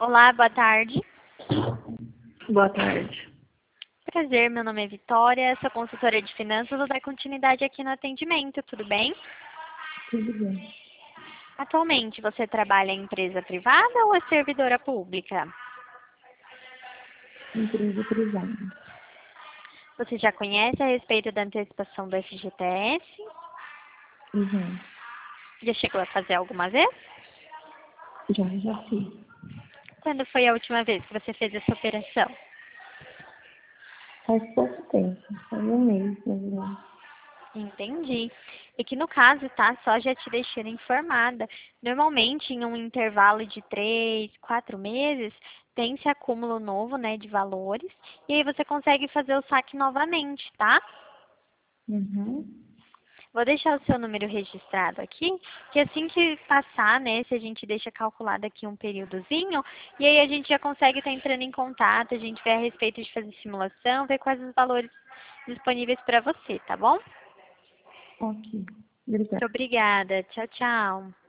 Olá, boa tarde. Boa tarde. Prazer, meu nome é Vitória, sou consultora de finanças, vou dar continuidade aqui no atendimento, tudo bem? Tudo bem. Atualmente, você trabalha em empresa privada ou é servidora pública? Empresa privada. Você já conhece a respeito da antecipação do FGTS? Uhum. Já chegou a fazer alguma vez? Já fiz. Quando foi a última vez que você fez essa operação? Faz pouco tempo. Faz um mês, mais ou menos. Entendi. E que no caso, tá? Só já te deixando informada. Normalmente, em um intervalo de 3, 4 meses, tem esse acúmulo novo, né, de valores. E aí você consegue fazer o saque novamente, tá? Uhum. Vou deixar o seu número registrado aqui, que assim que passar, né, se a gente deixa calculado aqui um períodozinho, e aí a gente já consegue estar entrando em contato, a gente vê a respeito de fazer simulação, ver quais os valores disponíveis para você, tá bom? Ok. Muito Obrigada. obrigada. Tchau, tchau.